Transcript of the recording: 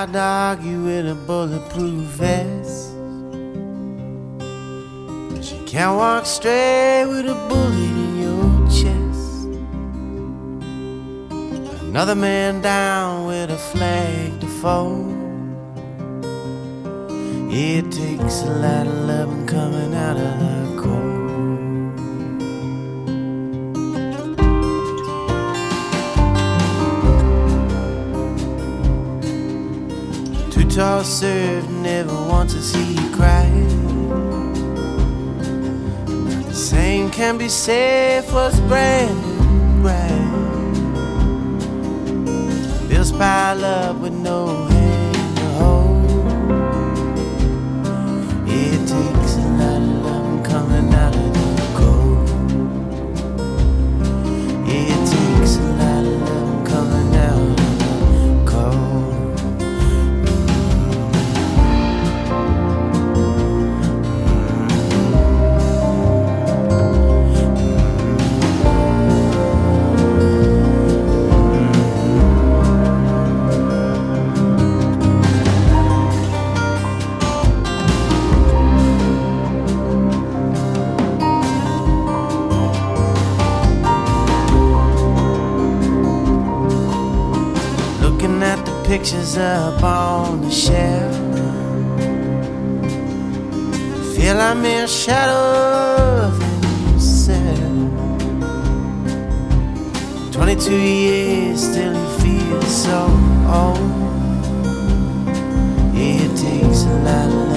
hard to argue with a bulletproof vest. But you can't walk straight with a bullet in your chest. Another man down with a flag to fold. It takes a lot of loving coming out of the cold. Too tall served, never want to see you cry. The same can be said for what's brand new bright. Bills pile up with no hand to hold. It takes a lot of love coming out of the cold. It takes a lot of love coming out of the cold. Pictures up on the shelf. Feel I'm in a shadow of himself. 22 years, still he feels so old. It takes a lot of